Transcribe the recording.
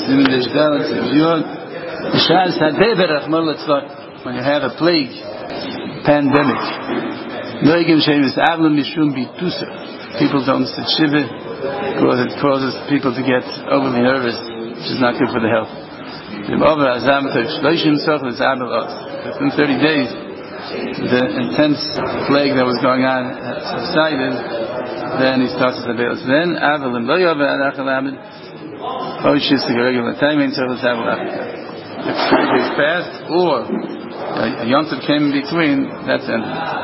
when you have a plague, pandemic, people don't sit shiva because it causes people to get overly nervous, which is not good for the health. Within 30 days, the intense plague that was going on subsided. Then he starts to say, then Avalim lo yava anachalamed, Oishis the regular time in Tzachos Avalim. If 3 days passed, or a Yom Tov came in between, that's ended.